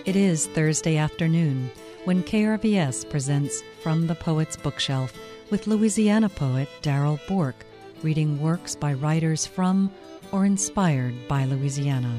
It is Thursday afternoon when KRVS presents From the Poet's Bookshelf with Louisiana poet Darrell Bourke, reading works by writers from or inspired by Louisiana.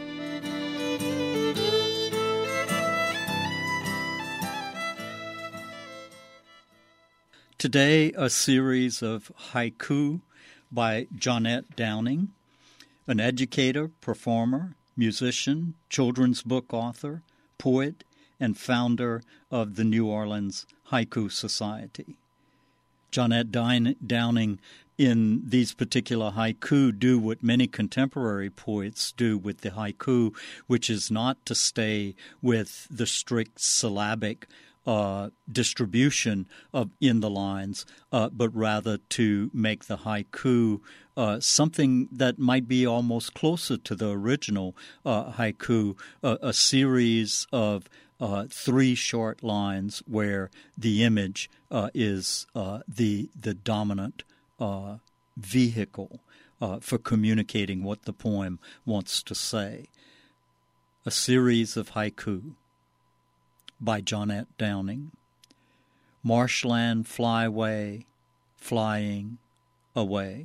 Today, a series of haiku by Jeanette Downing, an educator, performer, musician, children's book author, poet, and founder of the New Orleans Haiku Society. Jeanette Downing, in these particular haiku, do what many contemporary poets do with the haiku, which is not to stay with the strict syllabic distribution in the lines, but rather to make the haiku something that might be almost closer to the original haiku, a series of three short lines where the image is the dominant vehicle for communicating what the poem wants to say. A series of haiku by Jeanette Downing. Marshland flyway, flying away.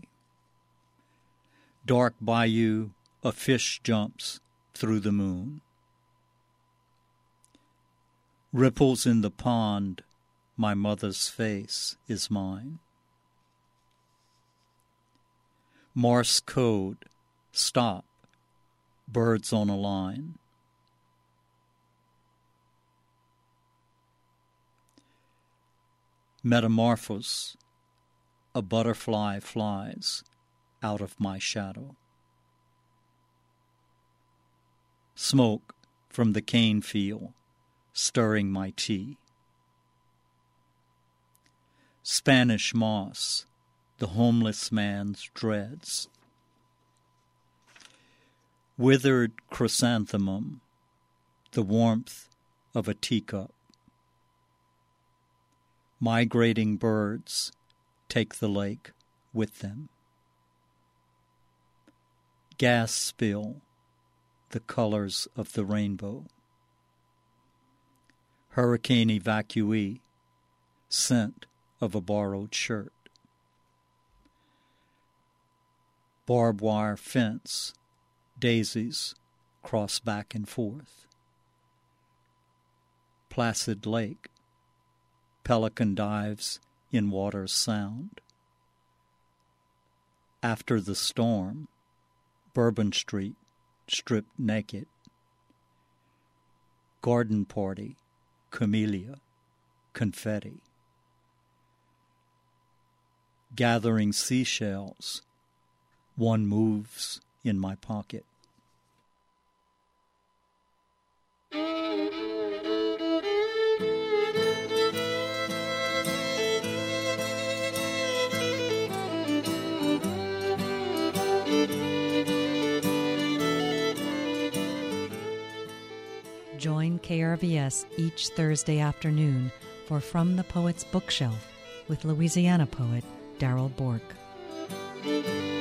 Dark bayou, a fish jumps through the moon. Ripples in the pond, my mother's face is mine. Morse code, stop, birds on a line. Metamorphose, a butterfly flies out of my shadow. Smoke from the cane field, stirring my tea. Spanish moss, the homeless man's dreads. Withered chrysanthemum, the warmth of a teacup. Migrating birds take the lake with them. Gas spill, the colors of the rainbow. Hurricane evacuee, scent of a borrowed shirt. Barbed wire fence, daisies cross back and forth. Placid lake, pelican dives in water's sound. After the storm, Bourbon Street stripped naked. Garden party, camellia, confetti. Gathering seashells, one moves in my pocket. Join KRVS each Thursday afternoon for From the Poet's Bookshelf with Louisiana poet Darrell Bourke.